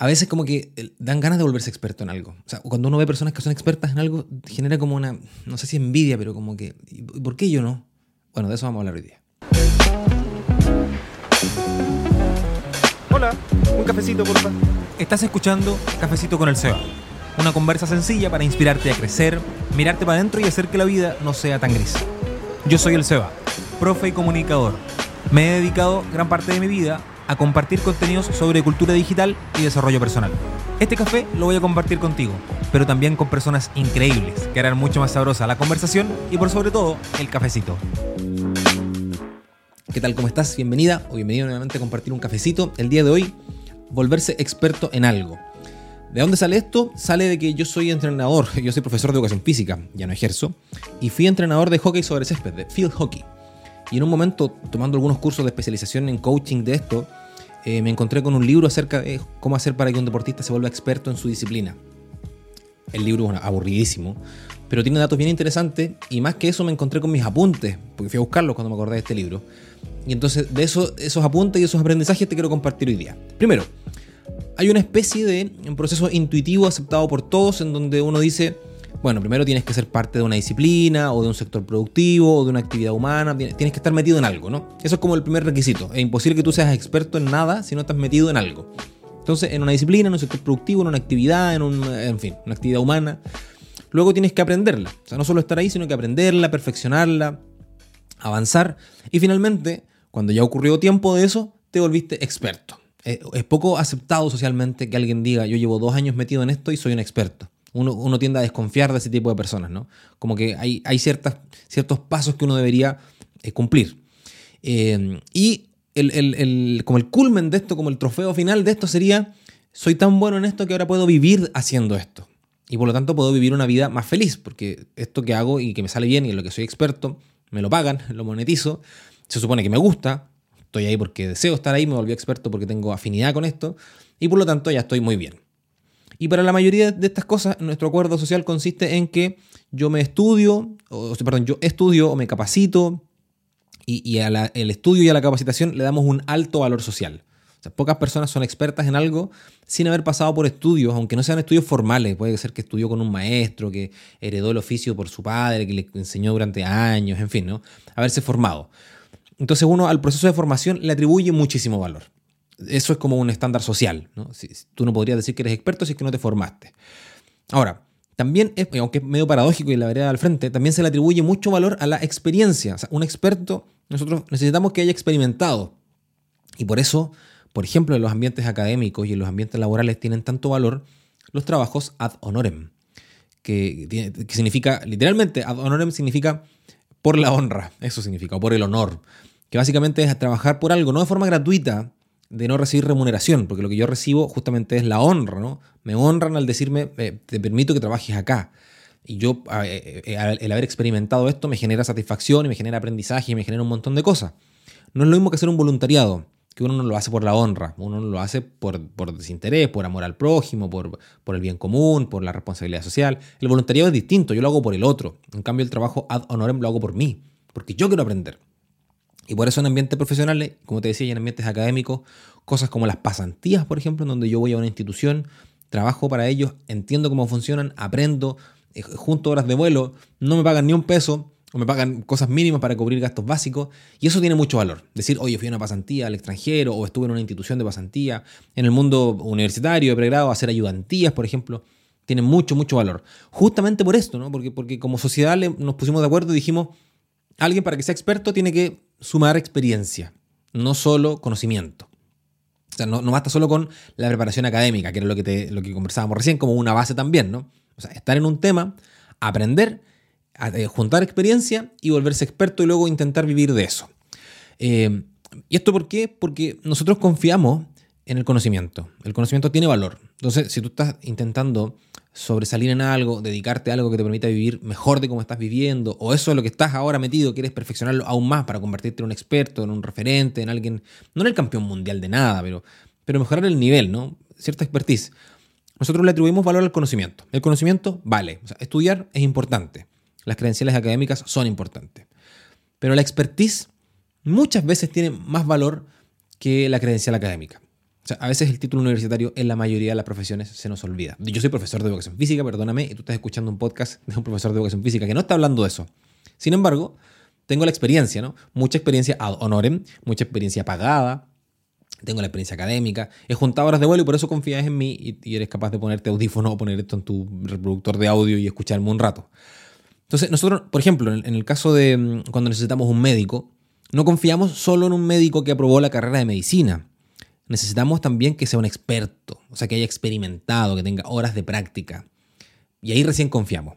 a veces como que dan ganas de volverse experto en algo. O sea, cuando uno ve personas que son expertas en algo, genera como una, no sé si envidia, pero como que, ¿por qué yo no? Bueno, de eso vamos a hablar hoy día. Hola, un cafecito, porfa. Estás escuchando Cafecito con el Seba. Una conversa sencilla para inspirarte a crecer, mirarte para adentro y hacer que la vida no sea tan gris. Yo soy el Seba, profe y comunicador. Me he dedicado gran parte de mi vida a compartir contenidos sobre cultura digital y desarrollo personal. Este café lo voy a compartir contigo, pero también con personas increíbles que harán mucho más sabrosa la conversación y por sobre todo el cafecito. ¿Qué tal? ¿Cómo estás? Bienvenida o bienvenido nuevamente a compartir un cafecito. El día de hoy, volverse experto en algo. ¿De dónde sale esto? Sale de que yo soy entrenador, yo soy profesor de educación física, ya no ejerzo, y fui entrenador de hockey sobre césped, de field hockey. Y en un momento, tomando algunos cursos de especialización en coaching de esto, me encontré con un libro acerca de cómo hacer para que un deportista se vuelva experto en su disciplina. El libro es aburridísimo, pero tiene datos bien interesantes, y más que eso me encontré con mis apuntes, porque fui a buscarlos cuando me acordé de este libro. Y entonces de esos apuntes y esos aprendizajes te quiero compartir hoy día. Primero, hay una especie de un proceso intuitivo aceptado por todos en donde uno dice, bueno, primero tienes que ser parte de una disciplina o de un sector productivo o de una actividad humana, tienes que estar metido en algo, ¿no? Eso es como el primer requisito. Es imposible que tú seas experto en nada si no estás metido en algo. Entonces, en una disciplina, en un sector productivo, en una actividad, en fin, una actividad humana. Luego tienes que aprenderla. O sea, no solo estar ahí, sino que aprenderla, perfeccionarla, avanzar. Y finalmente, cuando ya ocurrió tiempo de eso, te volviste experto. Es poco aceptado socialmente que alguien diga, yo llevo 2 años metido en esto y soy un experto. Uno tiende a desconfiar de ese tipo de personas, ¿no? Como que hay ciertos pasos que uno debería cumplir. Y como el culmen de esto, como el trofeo final de esto sería, soy tan bueno en esto que ahora puedo vivir haciendo esto. Y por lo tanto puedo vivir una vida más feliz, porque esto que hago y que me sale bien y en lo que soy experto, me lo pagan, lo monetizo, se supone que me gusta, estoy ahí porque deseo estar ahí, me volví experto porque tengo afinidad con esto, y por lo tanto ya estoy muy bien. Y para la mayoría de estas cosas, nuestro acuerdo social consiste en que yo estudio o me capacito, y el estudio y a la capacitación le damos un alto valor social. O sea, pocas personas son expertas en algo sin haber pasado por estudios, aunque no sean estudios formales. Puede ser que estudió con un maestro, que heredó el oficio por su padre, que le enseñó durante años, en fin, ¿no? Haberse formado. Entonces uno al proceso de formación le atribuye muchísimo valor. Eso es como un estándar social, ¿no? Tú no podrías decir que eres experto si es que no te formaste. Ahora, también, aunque es medio paradójico y la vereda al frente, también se le atribuye mucho valor a la experiencia. O sea, un experto, nosotros necesitamos que haya experimentado. Y por eso, por ejemplo, en los ambientes académicos y en los ambientes laborales tienen tanto valor los trabajos ad honorem, que significa, literalmente, ad honorem significa por la honra, eso significa, o por el honor, que básicamente es trabajar por algo, no de forma gratuita, de no recibir remuneración, porque lo que yo recibo justamente es la honra, ¿no? Me honran al decirme, te permito que trabajes acá. Y yo, el haber experimentado esto me genera satisfacción y me genera aprendizaje y me genera un montón de cosas. No es lo mismo que hacer un voluntariado, que uno no lo hace por la honra, uno no lo hace por desinterés, por amor al prójimo, por el bien común, por la responsabilidad social. El voluntariado es distinto, yo lo hago por el otro. En cambio, el trabajo ad honorem lo hago por mí, porque yo quiero aprender. Y por eso en ambientes profesionales, como te decía, y en ambientes académicos, cosas como las pasantías, por ejemplo, en donde yo voy a una institución, trabajo para ellos, entiendo cómo funcionan, aprendo, junto horas de vuelo, no me pagan ni un peso, o me pagan cosas mínimas para cubrir gastos básicos, y eso tiene mucho valor. Decir, oye, fui a una pasantía al extranjero, o estuve en una institución de pasantía, en el mundo universitario, de pregrado, a hacer ayudantías, por ejemplo, tiene mucho, mucho valor. Justamente por esto, ¿no? Porque como sociedad nos pusimos de acuerdo y dijimos, alguien para que sea experto tiene que sumar experiencia, no solo conocimiento. O sea, no basta solo con la preparación académica, que era lo que conversábamos recién, como una base también, ¿no? O sea, estar en un tema, aprender, juntar experiencia y volverse experto y luego intentar vivir de eso. ¿Y esto por qué? Porque nosotros confiamos en el conocimiento. El conocimiento tiene valor. Entonces, si tú estás intentando sobresalir en algo, dedicarte a algo que te permita vivir mejor de cómo estás viviendo, o eso es lo que estás ahora metido, quieres perfeccionarlo aún más para convertirte en un experto, en un referente, en alguien, no en el campeón mundial de nada, pero mejorar el nivel, ¿no? Cierta expertise. Nosotros le atribuimos valor al conocimiento. El conocimiento vale. O sea, estudiar es importante. Las credenciales académicas son importantes. Pero la expertise muchas veces tiene más valor que la credencial académica. O sea, a veces el título universitario en la mayoría de las profesiones se nos olvida. Yo soy profesor de educación física, perdóname, y tú estás escuchando un podcast de un profesor de educación física que no está hablando de eso. Sin embargo, tengo la experiencia, ¿no? Mucha experiencia ad honorem, mucha experiencia pagada, tengo la experiencia académica, he juntado horas de vuelo y por eso confías en mí y eres capaz de ponerte audífono o poner esto en tu reproductor de audio y escucharme un rato. Entonces, nosotros, por ejemplo, en el caso de cuando necesitamos un médico, no confiamos solo en un médico que aprobó la carrera de medicina. Necesitamos también que sea un experto, o sea, que haya experimentado, que tenga horas de práctica. Y ahí recién confiamos.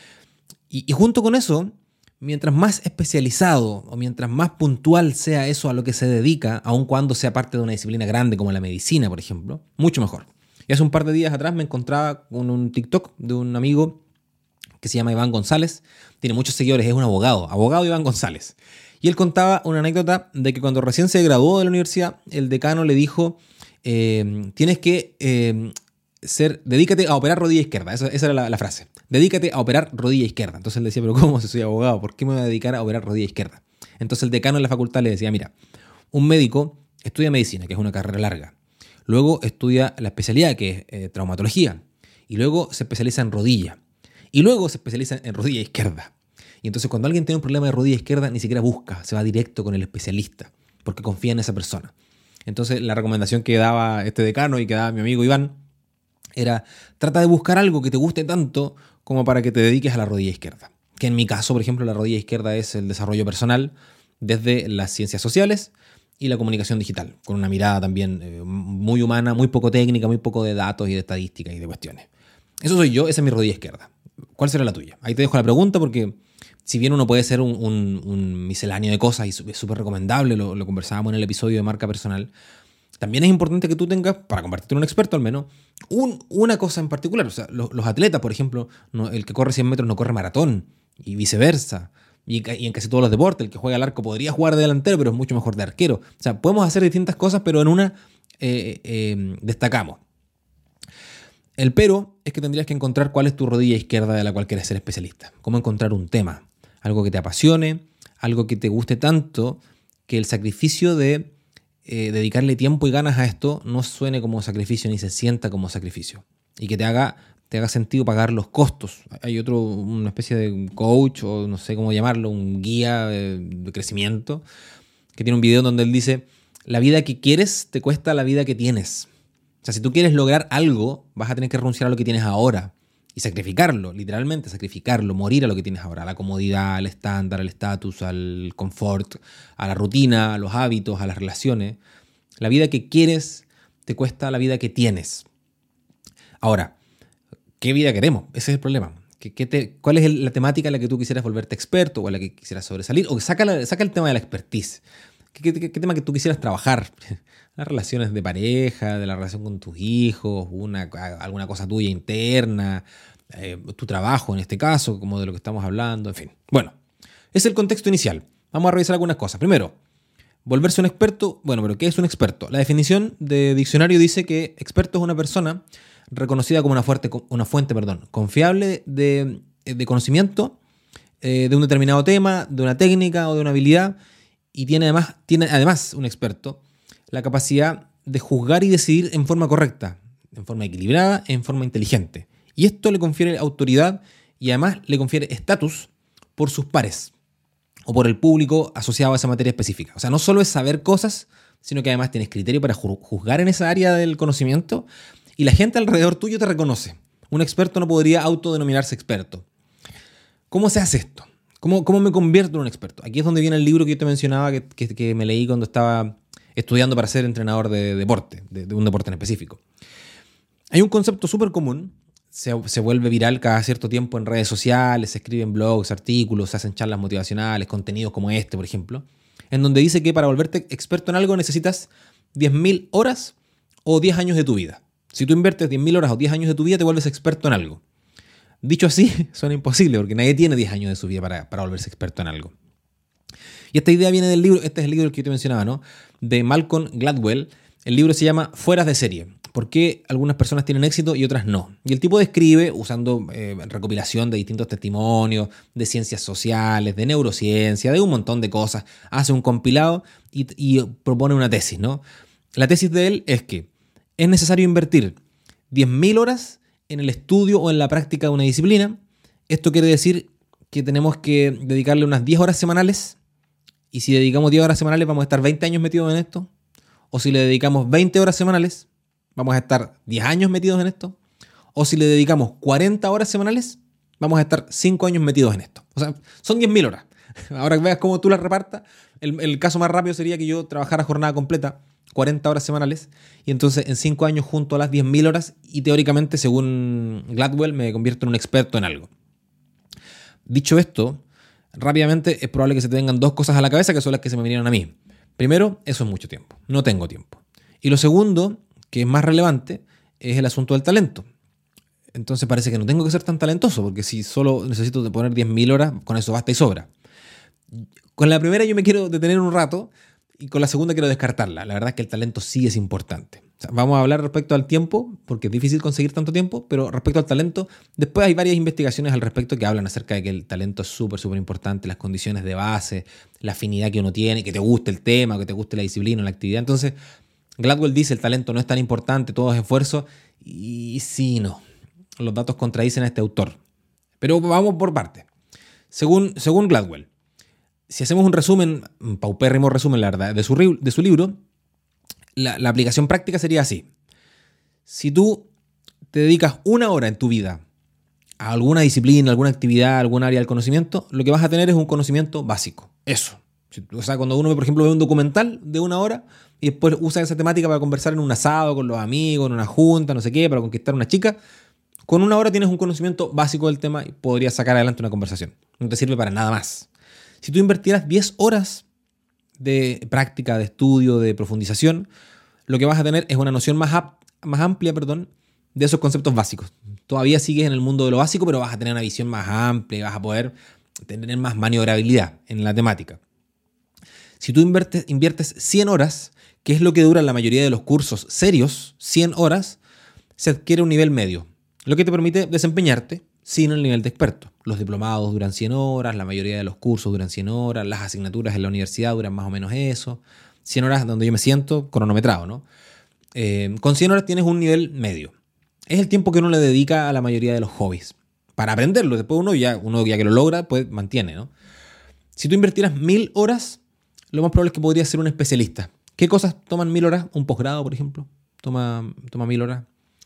Y junto con eso, mientras más especializado o mientras más puntual sea eso a lo que se dedica, aun cuando sea parte de una disciplina grande como la medicina, por ejemplo, mucho mejor. Y hace un par de días atrás me encontraba con un TikTok de un amigo que se llama Iván González. Tiene muchos seguidores, es un abogado Iván González. Y él contaba una anécdota de que cuando recién se graduó de la universidad, el decano le dijo, tienes que dedícate a operar rodilla izquierda. Esa era la frase. Dedícate a operar rodilla izquierda. Entonces él decía, pero ¿cómo si soy abogado? ¿Por qué me voy a dedicar a operar rodilla izquierda? Entonces el decano de la facultad le decía, mira, un médico estudia medicina, que es una carrera larga. Luego estudia la especialidad, que es traumatología. Y luego se especializa en rodilla. Y luego se especializa en rodilla izquierda. Y entonces cuando alguien tiene un problema de rodilla izquierda, ni siquiera busca, se va directo con el especialista, porque confía en esa persona. Entonces la recomendación que daba este decano y que daba mi amigo Iván era, trata de buscar algo que te guste tanto como para que te dediques a la rodilla izquierda. Que en mi caso, por ejemplo, la rodilla izquierda es el desarrollo personal desde las ciencias sociales y la comunicación digital, con una mirada también muy humana, muy poco técnica, muy poco de datos y de estadísticas y de cuestiones. Eso soy yo, esa es mi rodilla izquierda. ¿Cuál será la tuya? Ahí te dejo la pregunta porque si bien uno puede ser un misceláneo de cosas y es súper recomendable, lo conversábamos en el episodio de marca personal, también es importante que tú tengas, para convertirte en un experto al menos, una cosa en particular. O sea, los atletas, por ejemplo, el que corre 100 metros no corre maratón y viceversa. Y en casi todos los deportes, el que juega al arco podría jugar de delantero, pero es mucho mejor de arquero. O sea, podemos hacer distintas cosas, pero en una destacamos. El pero es que tendrías que encontrar cuál es tu rodilla izquierda de la cual quieres ser especialista. Cómo encontrar un tema, algo que te apasione, algo que te guste tanto, que el sacrificio de dedicarle tiempo y ganas a esto no suene como sacrificio ni se sienta como sacrificio. Y que te haga sentido pagar los costos. Hay una especie de coach, o no sé cómo llamarlo, un guía de crecimiento, que tiene un video donde él dice, la vida que quieres te cuesta la vida que tienes. O sea, si tú quieres lograr algo, vas a tener que renunciar a lo que tienes ahora y sacrificarlo, literalmente sacrificarlo, morir a lo que tienes ahora, a la comodidad, al estándar, al estatus, al confort, a la rutina, a los hábitos, a las relaciones. La vida que quieres te cuesta la vida que tienes. Ahora, ¿qué vida queremos? Ese es el problema. ¿Cuál es la temática en la que tú quisieras volverte experto o en la que quisieras sobresalir? O saca el tema de la expertise. ¿Qué tema que tú quisieras trabajar? Las relaciones de pareja, de la relación con tus hijos, alguna cosa tuya interna, tu trabajo en este caso, como de lo que estamos hablando, en fin. Bueno, ese es el contexto inicial. Vamos a revisar algunas cosas. Primero, volverse un experto. Bueno, pero ¿qué es un experto? La definición de diccionario dice que experto es una persona reconocida como una fuente confiable de conocimiento de un determinado tema, de una técnica o de una habilidad, y tiene además un experto la capacidad de juzgar y decidir en forma correcta, en forma equilibrada, en forma inteligente. Y esto le confiere autoridad y además le confiere estatus por sus pares o por el público asociado a esa materia específica. O sea, no solo es saber cosas, sino que además tienes criterio para juzgar en esa área del conocimiento y la gente alrededor tuyo te reconoce. Un experto no podría autodenominarse experto. ¿Cómo se hace esto? ¿Cómo me convierto en un experto? Aquí es donde viene el libro que yo te mencionaba que me leí cuando estaba estudiando para ser entrenador de deporte, de un deporte en específico. Hay un concepto súper común, se vuelve viral cada cierto tiempo en redes sociales, se escriben blogs, artículos, se hacen charlas motivacionales, contenidos como este, por ejemplo, en donde dice que para volverte experto en algo necesitas 10.000 horas o 10 años de tu vida. Si tú inviertes 10.000 horas o 10 años de tu vida, te vuelves experto en algo. Dicho así, suena imposible, porque nadie tiene 10 años de su vida para volverse experto en algo. Y esta idea viene del libro, este es el libro que yo te mencionaba, ¿no? De Malcolm Gladwell. El libro se llama Fueras de serie. ¿Por qué algunas personas tienen éxito y otras no? Y el tipo describe, usando recopilación de distintos testimonios, de ciencias sociales, de neurociencia, de un montón de cosas, hace un compilado y propone una tesis, ¿no? La tesis de él es que es necesario invertir 10.000 horas en el estudio o en la práctica de una disciplina. Esto quiere decir que tenemos que dedicarle unas 10 horas semanales, y si dedicamos 10 horas semanales vamos a estar 20 años metidos en esto, o si le dedicamos 20 horas semanales vamos a estar 10 años metidos en esto, o si le dedicamos 40 horas semanales vamos a estar 5 años metidos en esto. O sea, son 10.000 horas. Ahora que veas cómo tú las repartas, el caso más rápido sería que yo trabajara jornada completa, 40 horas semanales, y entonces en 5 años junto a las 10.000 horas y teóricamente, según Gladwell, me convierto en un experto en algo. Dicho esto, rápidamente es probable que se te vengan dos cosas a la cabeza que son las que se me vinieron a mí. Primero, eso es mucho tiempo. No tengo tiempo. Y lo segundo, que es más relevante, es el asunto del talento. Entonces parece que no tengo que ser tan talentoso, porque si solo necesito poner 10.000 horas, con eso basta y sobra. Con la primera yo me quiero detener un rato y con la segunda quiero descartarla. La verdad es que el talento sí es importante. O sea, vamos a hablar respecto al tiempo, porque es difícil conseguir tanto tiempo, pero respecto al talento, después hay varias investigaciones al respecto que hablan acerca de que el talento es súper importante, las condiciones de base, la afinidad que uno tiene, que te guste el tema, que te guste la disciplina, la actividad. Entonces, Gladwell dice el talento no es tan importante, todo es esfuerzo, y sí, no. Los datos contradicen a este autor. Pero vamos por partes. Según Gladwell, si hacemos un resumen, un paupérrimo resumen, la verdad, de su libro, la aplicación práctica sería así. Si tú te dedicas 1 hora en tu vida a alguna disciplina, alguna actividad, algún área del conocimiento, lo que vas a tener es un conocimiento básico. Eso. O sea, cuando uno, por ejemplo, ve un documental de 1 hora y después usa esa temática para conversar en un asado con los amigos, en una junta, no sé qué, para conquistar a una chica, con 1 hora tienes un conocimiento básico del tema y podrías sacar adelante una conversación. No te sirve para nada más. Si tú invirtieras 10 horas de práctica, de estudio, de profundización, lo que vas a tener es una noción más amplia, de esos conceptos básicos. Todavía sigues en el mundo de lo básico, pero vas a tener una visión más amplia y vas a poder tener más maniobrabilidad en la temática. Si tú inviertes 100 horas, que es lo que dura la mayoría de los cursos serios, 100 horas, se adquiere un nivel medio, lo que te permite desempeñarte sin el nivel de experto. Los diplomados duran 100 horas, la mayoría de los cursos duran 100 horas, las asignaturas en la universidad duran más o menos eso. 100 horas donde yo me siento cronometrado, ¿no? Con 100 horas tienes un nivel medio. Es el tiempo que uno le dedica a la mayoría de los hobbies para aprenderlo. Después uno ya que lo logra, pues mantiene, ¿no? Si tú invirtieras 1.000 horas, lo más probable es que podrías ser un especialista. ¿Qué cosas toman 1.000 horas? Un posgrado, por ejemplo, toma 1.000 horas.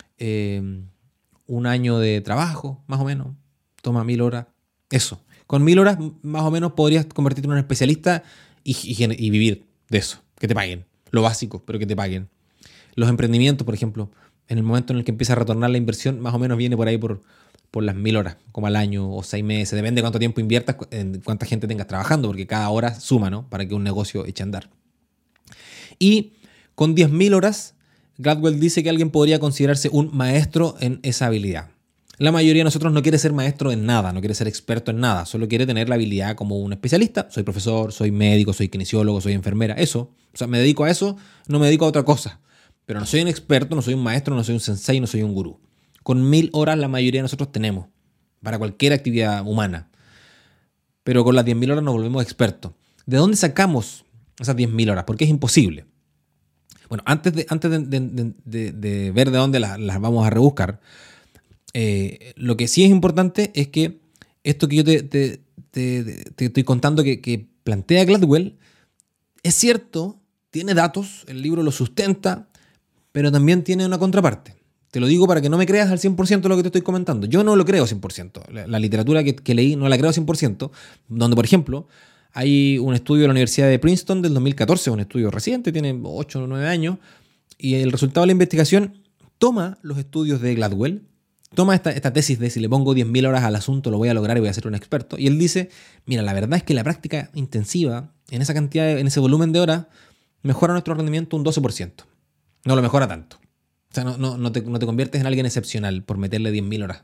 Un año de trabajo, más o menos, toma 1.000 horas. Eso. Con 1.000 horas, más o menos, podrías convertirte en un especialista y vivir de eso. Que te paguen. Lo básico, pero que te paguen. Los emprendimientos, por ejemplo, en el momento en el que empieza a retornar la inversión, más o menos viene por ahí por las 1.000 horas, como al año o 6 meses. Depende de cuánto tiempo inviertas, cuánta gente tengas trabajando, porque cada hora suma, ¿no? Para que un negocio eche a andar. Y con 10.000 horas, Gladwell dice que alguien podría considerarse un maestro en esa habilidad. La mayoría de nosotros no quiere ser maestro en nada, no quiere ser experto en nada, solo quiere tener la habilidad como un especialista. Soy profesor, soy médico, soy kinesiólogo, soy enfermera, eso. O sea, me dedico a eso, no me dedico a otra cosa. Pero no soy un experto, no soy un maestro, no soy un sensei, no soy un gurú. Con 1.000 horas la mayoría de nosotros tenemos para cualquier actividad humana. Pero con las 10.000 horas nos volvemos expertos. ¿De dónde sacamos esas 10.000 horas? Porque es imposible. Bueno, antes de ver de dónde las vamos a rebuscar, lo que sí es importante es que esto que yo te estoy contando que plantea Gladwell es cierto, tiene datos, el libro lo sustenta, pero también tiene una contraparte. Te lo digo para que no me creas al 100% lo que te estoy comentando. Yo no lo creo 100%. La literatura que leí no la creo 100%, donde, por ejemplo, hay un estudio de la Universidad de Princeton del 2014, un estudio reciente, tiene 8 o 9 años, y el resultado de la investigación toma los estudios de Gladwell, toma esta tesis de si le pongo 10.000 horas al asunto lo voy a lograr y voy a ser un experto, y él dice, mira, la verdad es que la práctica intensiva, en esa cantidad, en ese volumen de horas, mejora nuestro rendimiento un 12%. No lo mejora tanto. O sea, no te conviertes en alguien excepcional por meterle 10.000 horas.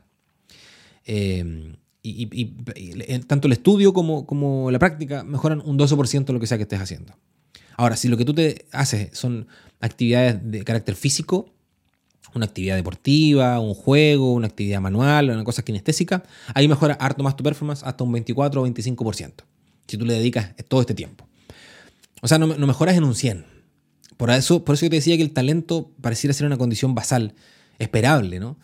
Y tanto el estudio como la práctica mejoran un 12% lo que sea que estés haciendo. Ahora, si lo que tú te haces son actividades de carácter físico, una actividad deportiva, un juego, una actividad manual, una cosa kinestésica, ahí mejora harto más tu performance, hasta un 24 o 25%, si tú le dedicas todo este tiempo. O sea, no mejoras en un 100%, Por eso yo te decía que el talento pareciera ser una condición basal, esperable, ¿no?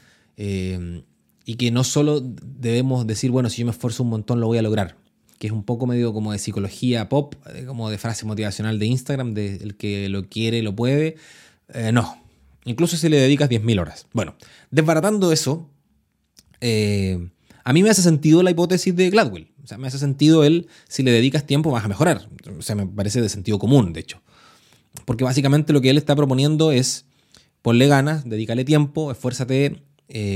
Y que no solo debemos decir, bueno, si yo me esfuerzo un montón lo voy a lograr, que es un poco medio como de psicología pop, como de frase motivacional de Instagram, de el que lo quiere lo puede. No, incluso si le dedicas 10.000 horas. Bueno, desbaratando eso, a mí me hace sentido la hipótesis de Gladwell. O sea, me hace sentido si le dedicas tiempo vas a mejorar. O sea, me parece de sentido común, de hecho. Porque básicamente lo que él está proponiendo es ponle ganas, dedícale tiempo, esfuérzate,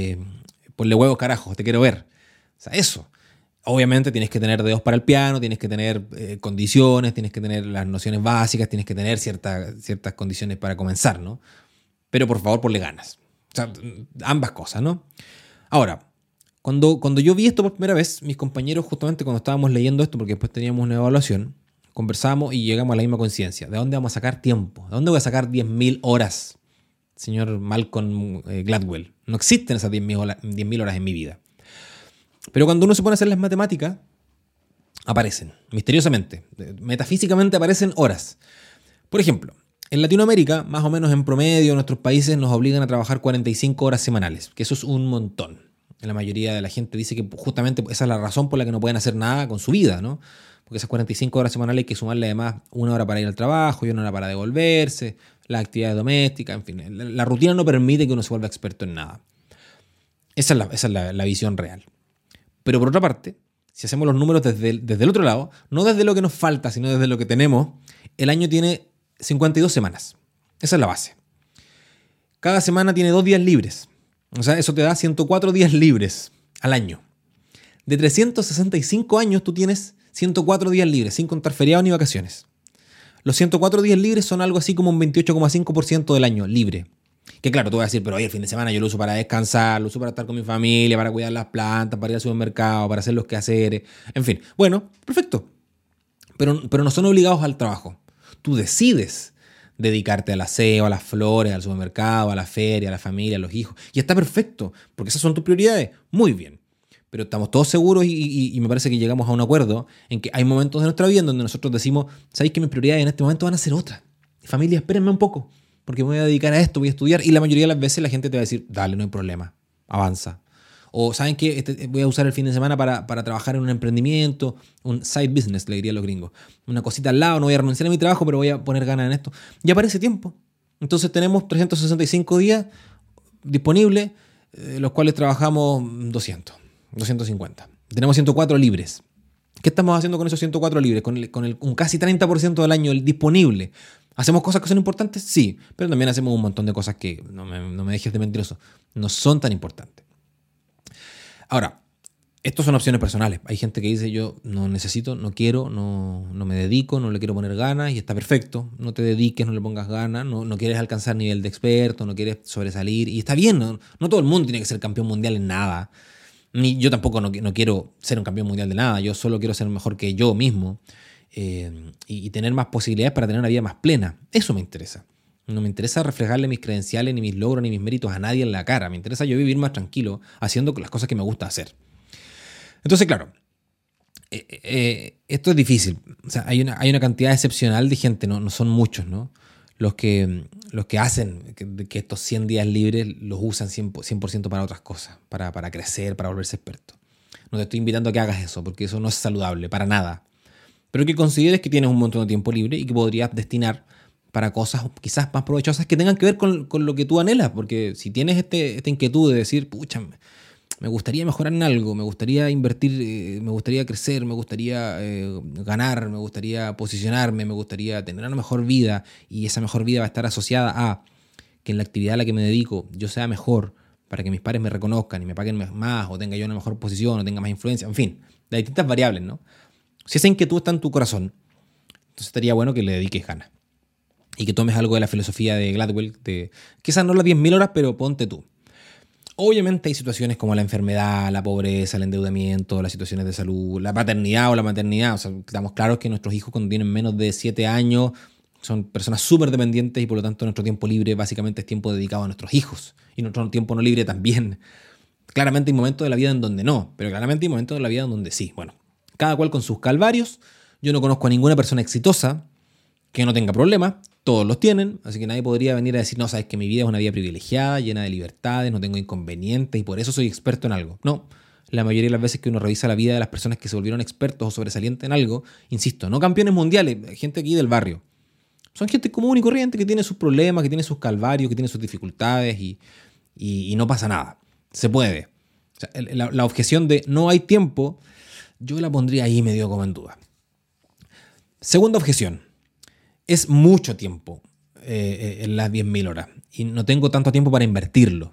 ponle huevos, carajo, te quiero ver. O sea, eso. Obviamente tienes que tener dedos para el piano, tienes que tener condiciones, tienes que tener las nociones básicas, tienes que tener ciertas condiciones para comenzar, ¿no? Pero por favor, ponle ganas. O sea, ambas cosas, ¿no? Ahora, cuando yo vi esto por primera vez, mis compañeros, justamente cuando estábamos leyendo esto, porque después teníamos una evaluación, conversamos y llegamos a la misma coincidencia. ¿De dónde vamos a sacar tiempo? ¿De dónde voy a sacar 10.000 horas, señor Malcolm Gladwell? No existen esas 10.000 horas en mi vida. Pero cuando uno se pone a hacer las matemáticas, aparecen, misteriosamente, metafísicamente aparecen horas. Por ejemplo, en Latinoamérica, más o menos en promedio, nuestros países nos obligan a trabajar 45 horas semanales, que eso es un montón. La mayoría de la gente dice que justamente esa es la razón por la que no pueden hacer nada con su vida, ¿no? Porque esas 45 horas semanales hay que sumarle además 1 hora para ir al trabajo y 1 hora para devolverse, las actividades domésticas, en fin. La rutina no permite que uno se vuelva experto en nada. Esa es la visión real. Pero por otra parte, si hacemos los números desde el otro lado, no desde lo que nos falta, sino desde lo que tenemos, el año tiene 52 semanas. Esa es la base. Cada semana tiene 2 días libres. O sea, eso te da 104 días libres al año. De 365 años tú tienes 104 días libres, sin contar feriados ni vacaciones. Los 104 días libres son algo así como un 28,5% del año libre. Que claro, tú vas a decir, pero hoy el fin de semana yo lo uso para descansar, lo uso para estar con mi familia, para cuidar las plantas, para ir al supermercado, para hacer los quehaceres, en fin. Bueno, perfecto. Pero no son obligados al trabajo. Tú decides dedicarte al aseo, a las flores, al supermercado, a la feria, a la familia, a los hijos. Y está perfecto, porque esas son tus prioridades. Muy bien. Pero estamos todos seguros y me parece que llegamos a un acuerdo en que hay momentos de nuestra vida en donde nosotros decimos, ¿sabéis que mis prioridades en este momento van a ser otras? Familia, espérenme un poco, porque me voy a dedicar a esto, voy a estudiar. Y la mayoría de las veces la gente te va a decir, dale, no hay problema, avanza. O ¿saben qué? Voy a usar el fin de semana para trabajar en un emprendimiento, un side business, le diría a los gringos. Una cosita al lado, no voy a renunciar a mi trabajo, pero voy a poner ganas en esto. Ya aparece tiempo. Entonces tenemos 365 días disponibles, los cuales trabajamos 250. Tenemos 104 libres. ¿Qué estamos haciendo con esos 104 libres? Con un casi 30% del año disponible. ¿Hacemos cosas que son importantes? Sí, pero también hacemos un montón de cosas que, no me dejes de mentiroso, no son tan importantes. Ahora, estas son opciones personales. Hay gente que dice, yo no necesito, no quiero, no me dedico, no le quiero poner ganas y está perfecto. No te dediques, no le pongas ganas, no quieres alcanzar nivel de experto, no quieres sobresalir y está bien. No todo el mundo tiene que ser campeón mundial en nada. Ni yo tampoco no quiero ser un campeón mundial de nada. Yo solo quiero ser mejor que yo mismo y tener más posibilidades para tener una vida más plena. Eso me interesa. No me interesa reflejarle mis credenciales, ni mis logros, ni mis méritos a nadie en la cara. Me interesa yo vivir más tranquilo haciendo las cosas que me gusta hacer. Entonces, claro, esto es difícil. O sea, hay una cantidad excepcional de gente, no son muchos, ¿no? Los que hacen que estos 100 días libres los usan 100% para otras cosas, para crecer, para volverse experto. No te estoy invitando a que hagas eso, porque eso no es saludable, para nada. Pero que consideres que tienes un montón de tiempo libre y que podrías destinar para cosas quizás más provechosas que tengan que ver con lo que tú anhelas. Porque si tienes esta inquietud de decir, pucha, me gustaría mejorar en algo, me gustaría invertir, me gustaría crecer, me gustaría ganar, me gustaría posicionarme, me gustaría tener una mejor vida y esa mejor vida va a estar asociada a que en la actividad a la que me dedico yo sea mejor para que mis pares me reconozcan y me paguen más o tenga yo una mejor posición o tenga más influencia, en fin, de distintas variables, ¿no? Si esa inquietud está en tu corazón, entonces estaría bueno que le dediques ganas y que tomes algo de la filosofía de Gladwell, quizás no las 10.000 horas, pero ponte tú. Obviamente hay situaciones como la enfermedad, la pobreza, el endeudamiento, las situaciones de salud, la paternidad o la maternidad. O sea, estamos claros que nuestros hijos cuando tienen menos de 7 años son personas súper dependientes y por lo tanto nuestro tiempo libre básicamente es tiempo dedicado a nuestros hijos. Y nuestro tiempo no libre también. Claramente hay momentos de la vida en donde no, pero claramente hay momentos de la vida en donde sí. Bueno, cada cual con sus calvarios. Yo no conozco a ninguna persona exitosa que no tenga problemas. Todos los tienen, así que nadie podría venir a decir, no, sabes que mi vida es una vida privilegiada, llena de libertades, no tengo inconvenientes y por eso soy experto en algo. No, la mayoría de las veces que uno revisa la vida de las personas que se volvieron expertos o sobresalientes en algo, insisto, no campeones mundiales, gente aquí del barrio. Son gente común y corriente que tiene sus problemas, que tiene sus calvarios, que tiene sus dificultades y no pasa nada. Se puede. O sea, la objeción de no hay tiempo, yo la pondría ahí medio como en duda. Segunda objeción. Es mucho tiempo en las 10.000 horas y no tengo tanto tiempo para invertirlo.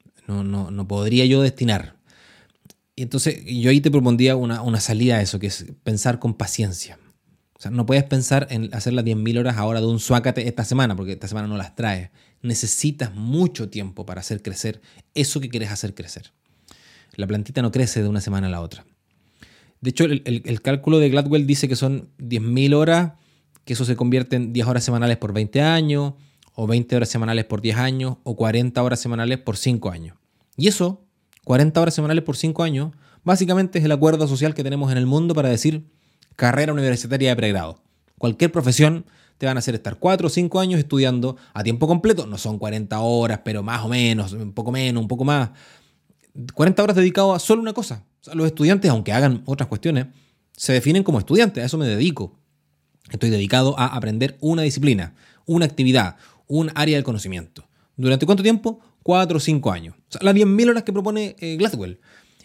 No podría yo destinar. Y entonces yo ahí te propondría una salida a eso, que es pensar con paciencia. O sea, no puedes pensar en hacer las 10.000 horas ahora de un suácate esta semana, porque esta semana no las traes. Necesitas mucho tiempo para hacer crecer eso que quieres hacer crecer. La plantita no crece de una semana a la otra. De hecho, el cálculo de Gladwell dice que son 10.000 horas, que eso se convierte en 10 horas semanales por 20 años, o 20 horas semanales por 10 años, o 40 horas semanales por 5 años. Y eso, 40 horas semanales por 5 años, básicamente es el acuerdo social que tenemos en el mundo para decir carrera universitaria de pregrado. Cualquier profesión te van a hacer estar 4 o 5 años estudiando a tiempo completo. No son 40 horas, pero más o menos, un poco menos, un poco más. 40 horas dedicadas a solo una cosa. O sea, los estudiantes, aunque hagan otras cuestiones, se definen como estudiantes. A eso me dedico. Estoy dedicado a aprender una disciplina, una actividad, un área del conocimiento. ¿Durante cuánto tiempo? 4 o 5 años. O sea, las 10.000 horas que propone Gladwell.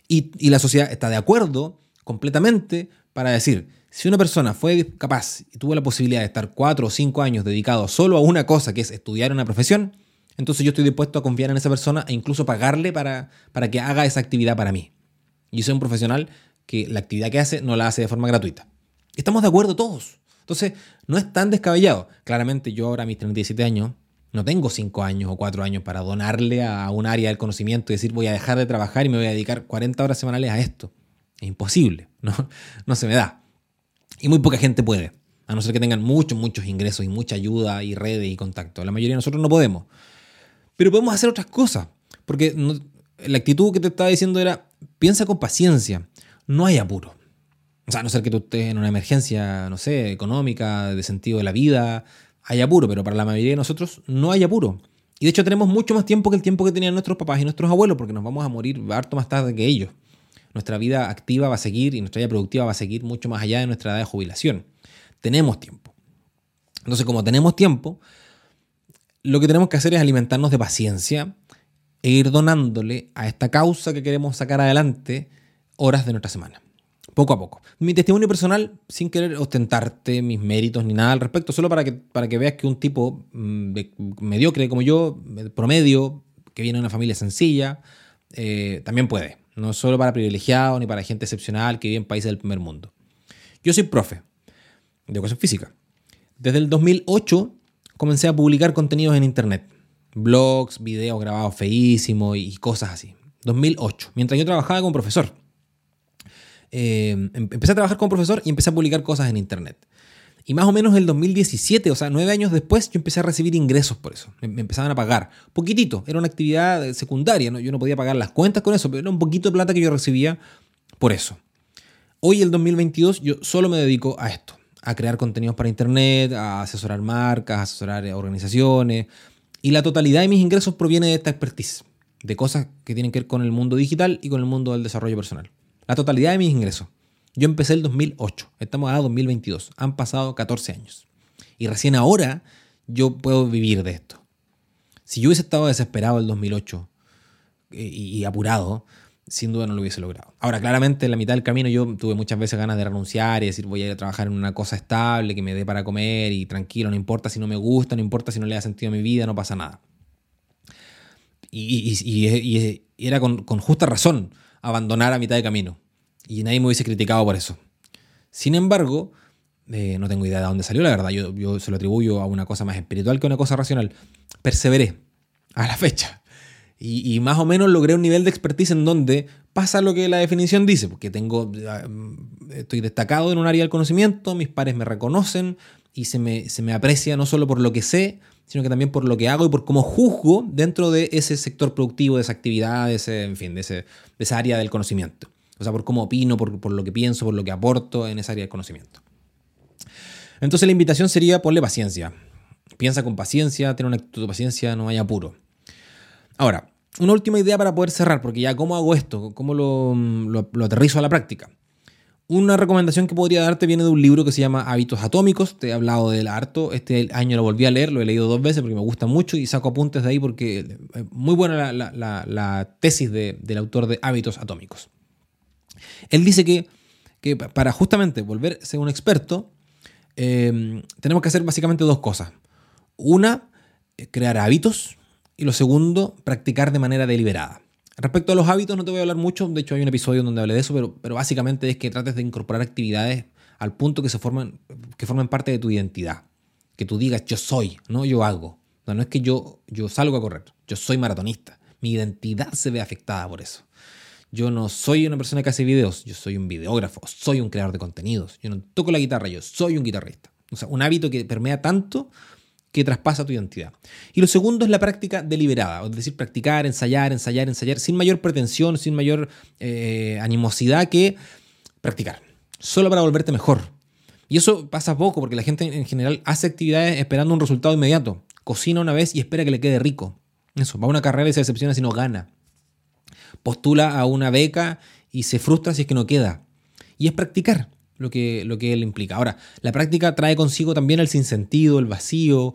Y la sociedad está de acuerdo completamente para decir, si una persona fue capaz y tuvo la posibilidad de estar 4 o 5 años dedicado solo a una cosa, que es estudiar una profesión, entonces yo estoy dispuesto a confiar en esa persona e incluso pagarle para que haga esa actividad para mí. Y soy un profesional que la actividad que hace no la hace de forma gratuita. Estamos de acuerdo todos. Entonces, no es tan descabellado. Claramente yo ahora a mis 37 años no tengo 5 años o 4 años para donarle a un área del conocimiento y decir voy a dejar de trabajar y me voy a dedicar 40 horas semanales a esto. Es imposible, no se me da. Y muy poca gente puede, a no ser que tengan muchos ingresos y mucha ayuda y redes y contacto. La mayoría de nosotros no podemos. Pero podemos hacer otras cosas, porque la actitud que te estaba diciendo era piensa con paciencia, no hay apuro. O sea, a no ser que tú estés en una emergencia, no sé, económica, de sentido de la vida, hay apuro, pero para la mayoría de nosotros no hay apuro. Y de hecho tenemos mucho más tiempo que el tiempo que tenían nuestros papás y nuestros abuelos, porque nos vamos a morir harto más tarde que ellos. Nuestra vida activa va a seguir y nuestra vida productiva va a seguir mucho más allá de nuestra edad de jubilación. Tenemos tiempo. Entonces, como tenemos tiempo, lo que tenemos que hacer es alimentarnos de paciencia e ir donándole a esta causa que queremos sacar adelante horas de nuestra semana. Poco a poco. Mi testimonio personal, sin querer ostentarte mis méritos ni nada al respecto, solo para que veas que un tipo mediocre como yo, promedio, que viene de una familia sencilla, también puede. No solo para privilegiados ni para gente excepcional que vive en países del primer mundo. Yo soy profe de educación física. Desde el 2008 comencé a publicar contenidos en internet. Blogs, videos grabados feísimos y cosas así. 2008, mientras yo trabajaba como profesor. Empecé a trabajar como profesor y empecé a publicar cosas en internet. Y más o menos en el 2017, o sea, 9 años después, yo empecé a recibir ingresos por eso. Me empezaban a pagar. Poquitito, era una actividad secundaria, ¿no? Yo no podía pagar las cuentas con eso, pero era un poquito de plata que yo recibía por eso. Hoy, el 2022, yo solo me dedico a esto. A crear contenidos para internet, a asesorar marcas, a asesorar organizaciones. Y la totalidad de mis ingresos proviene de esta expertise. De cosas que tienen que ver con el mundo digital y con el mundo del desarrollo personal. La totalidad de mis ingresos. Yo empecé el 2008, estamos a 2022, han pasado 14 años. Y recién ahora yo puedo vivir de esto. Si yo hubiese estado desesperado el 2008 y apurado, sin duda no lo hubiese logrado. Ahora, claramente en la mitad del camino yo tuve muchas veces ganas de renunciar y decir voy a ir a trabajar en una cosa estable, que me dé para comer y tranquilo, no importa si no me gusta, no importa si no le da sentido a mi vida, no pasa nada. Y era con justa razón abandonar a mitad de camino. Y nadie me hubiese criticado por eso. Sin embargo, no tengo idea de dónde salió, la verdad. Yo se lo atribuyo a una cosa más espiritual que a una cosa racional. Perseveré a la fecha. Y más o menos logré un nivel de expertise en donde pasa lo que la definición dice. Porque estoy destacado en un área del conocimiento, mis pares me reconocen y se me aprecia no solo por lo que sé, sino que también por lo que hago y por cómo juzgo dentro de ese sector productivo, de esa actividad, de esa área del conocimiento. O sea, por cómo opino, por lo que pienso, por lo que aporto en esa área de conocimiento. Entonces la invitación sería ponle paciencia. Piensa con paciencia, ten una actitud de paciencia, no hay apuro. Ahora, una última idea para poder cerrar, porque ya ¿cómo hago esto? ¿Cómo lo aterrizo a la práctica? Una recomendación que podría darte viene de un libro que se llama Hábitos Atómicos. Te he hablado del harto. Este año lo volví a leer, lo he leído 2 veces porque me gusta mucho y saco apuntes de ahí porque es muy buena la tesis del autor de Hábitos Atómicos. Él dice que para justamente volverse un experto, tenemos que hacer básicamente 2 cosas. Una, crear hábitos, y lo segundo, practicar de manera deliberada. Respecto a los hábitos no te voy a hablar mucho, de hecho hay un episodio donde hablé de eso, pero básicamente es que trates de incorporar actividades al punto que formen parte de tu identidad. Que tú digas, yo soy, no yo hago. No es que yo salgo a correr, yo soy maratonista. Mi identidad se ve afectada por eso. Yo no soy una persona que hace videos, yo soy un videógrafo, soy un creador de contenidos. Yo no toco la guitarra, yo soy un guitarrista. O sea, un hábito que permea tanto que traspasa tu identidad. Y lo segundo es la práctica deliberada, es decir, practicar, ensayar, sin mayor pretensión, sin mayor animosidad que practicar, solo para volverte mejor. Y eso pasa poco porque la gente en general hace actividades esperando un resultado inmediato. Cocina una vez y espera que le quede rico. Eso, va a una carrera y se decepciona si no gana. Postula a una beca y se frustra si es que no queda. Y es practicar lo que él implica. Ahora, la práctica trae consigo también el sinsentido, el vacío,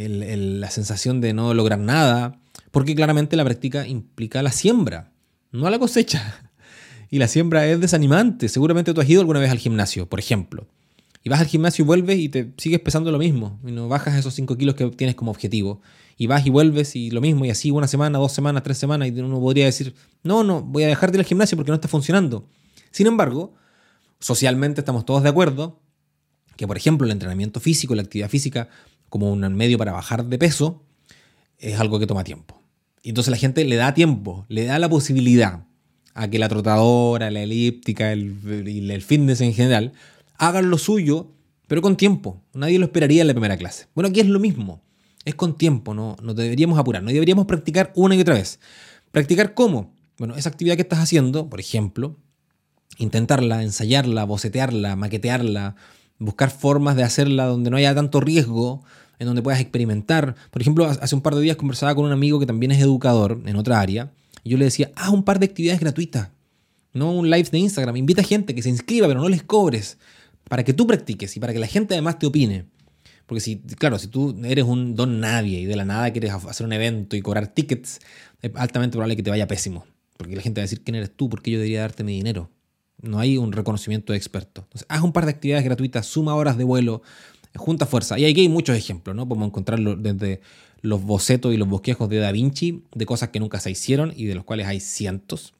la sensación de no lograr nada, porque claramente la práctica implica la siembra, no la cosecha. Y la siembra es desanimante. Seguramente tú has ido alguna vez al gimnasio, por ejemplo, y vas al gimnasio y vuelves y te sigues pesando lo mismo, y no bajas esos 5 kilos que tienes como objetivo. Y vas y vuelves y lo mismo, y así 1 semana, 2 semanas, 3 semanas, y uno podría decir, no, voy a dejar de ir al gimnasio porque no está funcionando. Sin embargo, socialmente estamos todos de acuerdo que, por ejemplo, el entrenamiento físico, la actividad física, como un medio para bajar de peso, es algo que toma tiempo. Y entonces la gente le da tiempo, le da la posibilidad a que la trotadora, la elíptica, el fitness en general, hagan lo suyo, pero con tiempo. Nadie lo esperaría en la primera clase. Bueno, aquí es lo mismo. Es con tiempo, no deberíamos apurar, no deberíamos practicar una y otra vez. ¿Practicar cómo? Bueno, esa actividad que estás haciendo, por ejemplo, intentarla, ensayarla, bocetearla, maquetearla, buscar formas de hacerla donde no haya tanto riesgo, en donde puedas experimentar. Por ejemplo, hace un par de días conversaba con un amigo que también es educador en otra área, y yo le decía, haz un par de actividades gratuitas, no un live de Instagram, invita a gente que se inscriba, pero no les cobres, para que tú practiques y para que la gente además te opine. Porque si tú eres un don nadie y de la nada quieres hacer un evento y cobrar tickets, es altamente probable que te vaya pésimo. Porque la gente va a decir, ¿quién eres tú? ¿Por qué yo debería darte mi dinero? No hay un reconocimiento de experto. Entonces, haz un par de actividades gratuitas, suma horas de vuelo, junta fuerza. Y aquí hay muchos ejemplos, ¿no? Podemos encontrarlo desde los bocetos y los bosquejos de Da Vinci, de cosas que nunca se hicieron y de los cuales hay cientos.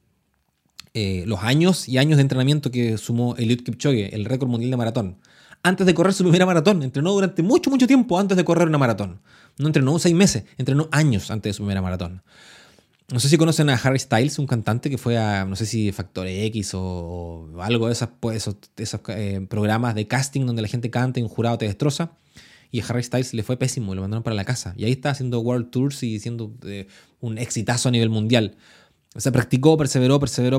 Los años y años de entrenamiento que sumó Eliud Kipchoge, el récord mundial de maratón. Antes de correr su primera maratón, entrenó durante mucho tiempo antes de correr una maratón. No entrenó 6 meses, entrenó años antes de su primera maratón. No sé si conocen a Harry Styles, un cantante que fue a, no sé si Factor X o algo de esos programas de casting donde la gente canta y un jurado te destroza. Y a Harry Styles le fue pésimo, lo mandaron para la casa. Y ahí está haciendo World Tours y siendo un exitazo a nivel mundial. O sea, practicó, perseveró.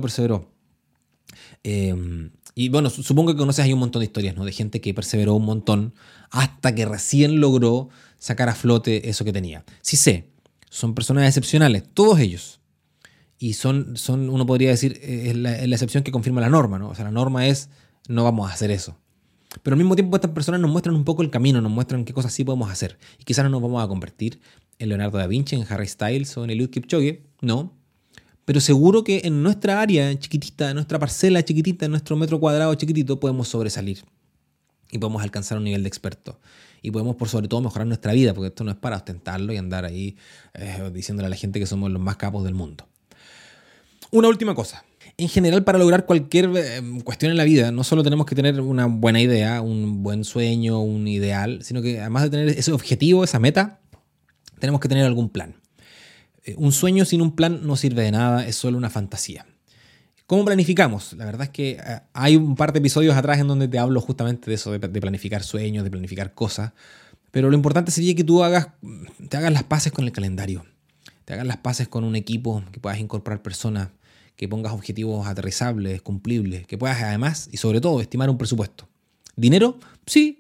Y bueno, supongo que conoces ahí un montón de historias, ¿no? De gente que perseveró un montón hasta que recién logró sacar a flote eso que tenía. Sí sé, son personas excepcionales, todos ellos. Y son uno podría decir, es la excepción que confirma la norma, ¿no? O sea, la norma es, no vamos a hacer eso. Pero al mismo tiempo estas personas nos muestran un poco el camino, nos muestran qué cosas sí podemos hacer. Y quizás no nos vamos a convertir en Leonardo da Vinci, en Harry Styles o en Eliud Kipchoge, no. Pero seguro que en nuestra área chiquitita, en nuestra parcela chiquitita, en nuestro metro cuadrado chiquitito, podemos sobresalir. Y podemos alcanzar un nivel de experto. Y podemos, por sobre todo, mejorar nuestra vida, porque esto no es para ostentarlo y andar ahí diciéndole a la gente que somos los más capos del mundo. Una última cosa. En general, para lograr cualquier cuestión en la vida, no solo tenemos que tener una buena idea, un buen sueño, un ideal, sino que además de tener ese objetivo, esa meta, tenemos que tener algún plan. Un sueño sin un plan no sirve de nada, es solo una fantasía. ¿Cómo planificamos? La verdad es que hay un par de episodios atrás en donde te hablo justamente de eso, de planificar sueños, de planificar cosas. Pero lo importante sería que tú te hagas las paces con el calendario. Te hagas las paces con un equipo, que puedas incorporar personas, que pongas objetivos aterrizables, cumplibles, que puedas además y sobre todo estimar un presupuesto. ¿Dinero? Sí,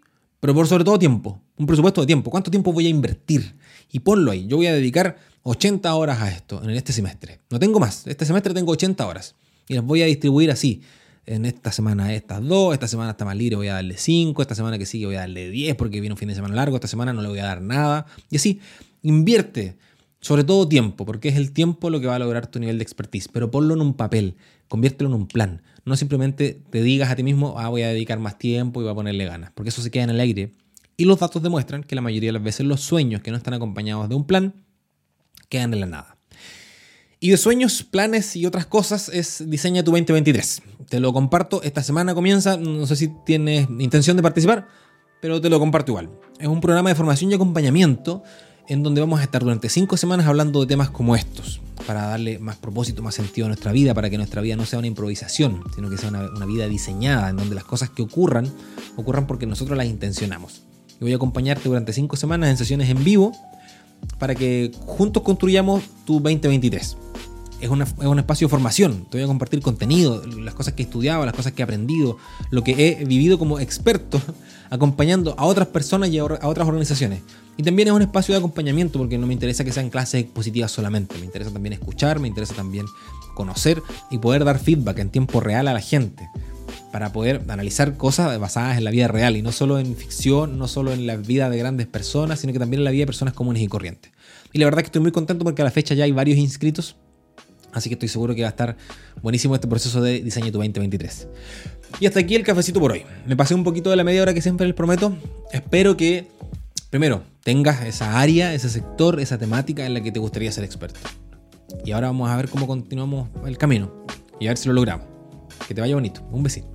pero por sobre todo tiempo, un presupuesto de tiempo. ¿Cuánto tiempo voy a invertir? Y ponlo ahí. Yo voy a dedicar 80 horas a esto en este semestre. No tengo más. Este semestre tengo 80 horas. Y las voy a distribuir así. En esta semana estas 2, esta semana está más libre, voy a darle 5, esta semana que sigue voy a darle 10 porque viene un fin de semana largo, esta semana no le voy a dar nada. Y así, invierte, sobre todo tiempo, porque es el tiempo lo que va a lograr tu nivel de expertise. Pero ponlo en un papel, conviértelo en un plan. No simplemente te digas a ti mismo, voy a dedicar más tiempo y voy a ponerle ganas, porque eso se queda en el aire. Y los datos demuestran que la mayoría de las veces los sueños que no están acompañados de un plan quedan en la nada. Y de sueños, planes y otras cosas es Diseña tu 2023. Te lo comparto, esta semana comienza, no sé si tienes intención de participar, pero te lo comparto igual. Es un programa de formación y acompañamiento en donde vamos a estar durante 5 semanas hablando de temas como estos, para darle más propósito, más sentido a nuestra vida, para que nuestra vida no sea una improvisación, sino que sea una vida diseñada, en donde las cosas que ocurran porque nosotros las intencionamos. Y voy a acompañarte durante 5 semanas en sesiones en vivo, para que juntos construyamos tu 2023. Es un espacio de formación. Te voy a compartir contenido, las cosas que he estudiado, las cosas que he aprendido, lo que he vivido como experto, acompañando a otras personas y a otras organizaciones. Y también es un espacio de acompañamiento, porque no me interesa que sean clases expositivas solamente. Me interesa también escuchar, me interesa también conocer y poder dar feedback en tiempo real a la gente, para poder analizar cosas basadas en la vida real y no solo en ficción, no solo en la vida de grandes personas, sino que también en la vida de personas comunes y corrientes. Y la verdad que estoy muy contento porque a la fecha ya hay varios inscritos, así que estoy seguro que va a estar buenísimo este proceso de Diseño tu 2023. Y hasta aquí el cafecito por hoy. Me pasé un poquito de la media hora que siempre les prometo. Espero que, primero, tengas esa área, ese sector, esa temática en la que te gustaría ser experto. Y ahora vamos a ver cómo continuamos el camino y a ver si lo logramos. Que te vaya bonito. Un besito.